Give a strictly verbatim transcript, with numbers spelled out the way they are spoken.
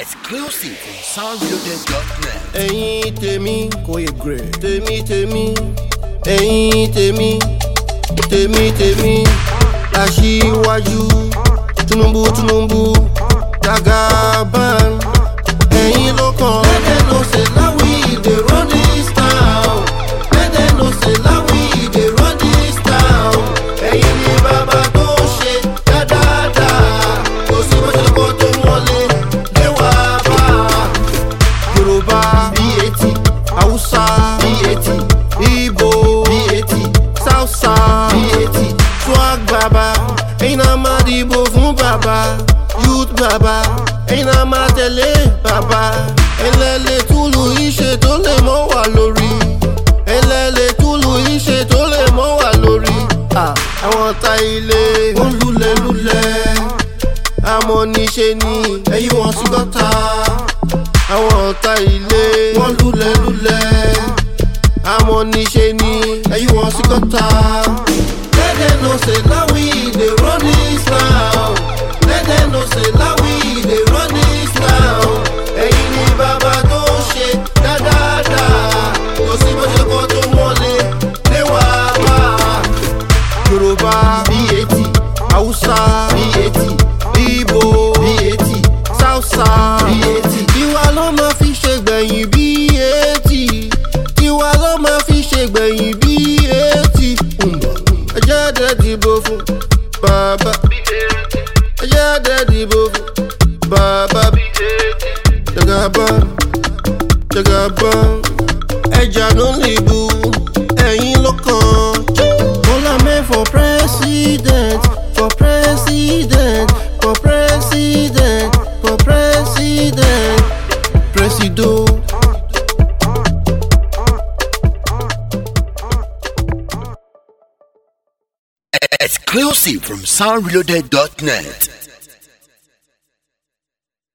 Exclusive from sound reloaded dot net. Ẹ̀yin tèmi kò yẹ grẹ̀. Tèmi tèmi. Ẹ̀yin tèmi. Tèmi tèmi. Aṣíwájú. Tinubu Tinubu. Jagaban. Ẹ̀yin ló kàn. Let them know say na we dey run this town. Let them know say na we dey run this town. Ẹ̀yin ni bàbá tó ṣe dáadáa. Kò sí bó ṣe kọ́ tó wọlé. Lé wá bá. Yorùbá B eighty, Hausa B eighty, Igbo B eighty, Sousa B eighty, Swag Baba. Ẹ̀yin náà máa dìbò fún bàbá. Youth bàbá. Ẹ̀yin náà máa tẹ̀lé bàbá. Ẹlẹ́lẹ̀ túlù iṣẹ́ tó lè mọ́ wà lórí. Ẹlẹ́lẹ̀ túlù iṣẹ́ tó lè mọ́ wà lórí. Àwọn ọ̀tá ilé wọ́n lulẹ̀ lulẹ̀. Àmọ́ níṣe ni ẹ̀yin wọn sí gọ́tà. Àwọn ọ̀tá ilé wọ́n lulẹ̀ lulẹ̀. Àmọ́ níṣe ni ẹ̀yin wọn sí gọ́tà. Let them know say na we dey run this now. Let them know say na we dey run this now. Ẹ̀yin ni bàbá tó ṣe dáadáa. Kò sí bó ṣe kọ́ tó wọlé lé wá bá. Yorùbá B eighty, Hausa B eighty, Igbo B eighty, Sousa B eighty. Tiwa ló máa fi ṣe gbẹ̀yìn B eighty. Tiwa ló máa fi ṣe gbẹ̀yìn B eighty. Ẹ jẹ́ dẹ́ dìbò fún bàbá. Ẹ jẹ́ dẹ́ dìbò fún bàbá. Jagaban, Jagaban. Ẹja ló ń lìbù, ẹ̀yin ló kàn. Bola Ahmed for president, for president, for president, for president. Presido. Exclusive from sound reloaded dot net.